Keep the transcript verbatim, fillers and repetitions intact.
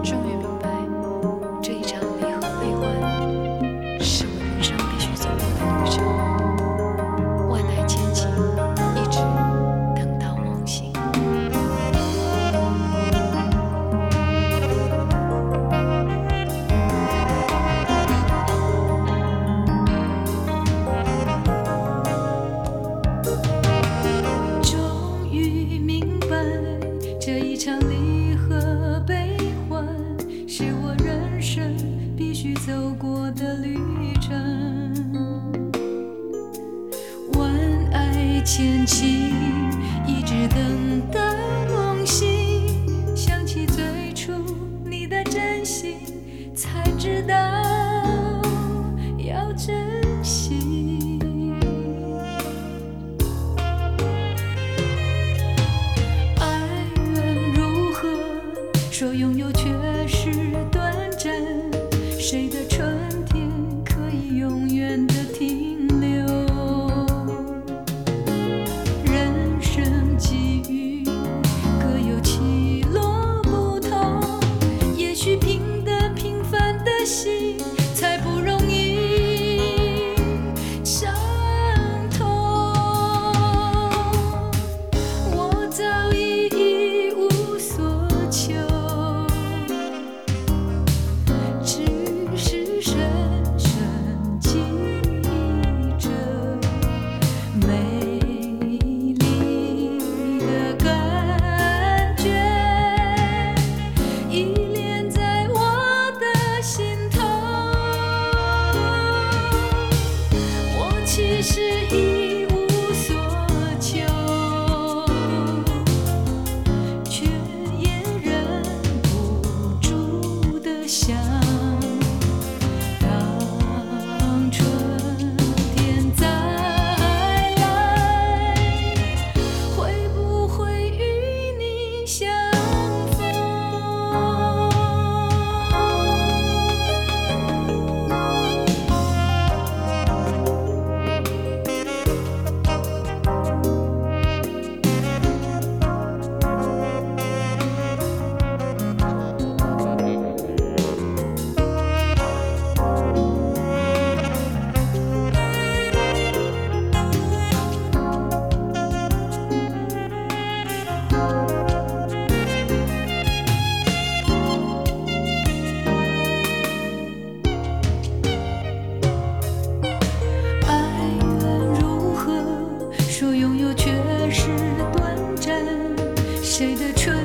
终于明白，这一场离合悲欢，是我人生必须走过的旅程。万代千金，一直等到梦醒。 终于明白，这一场离合悲欢，是我人生必须走过的旅程。万爱千情，一直等到梦醒。想起最初你的真心，才知道要珍惜。爱缘如何？说拥有却是短暂。谁的春天可以永远的停留？人生际遇各有起落不同，也许平等平凡的心才不容易伤痛。我早已一无所求，只是深深记着美丽的感觉，依恋在我的心头。我其实一无所求，却也忍不住的想，当春天再来，会不会与你相逢？爱缘如何？说拥有却是短暂。谁的春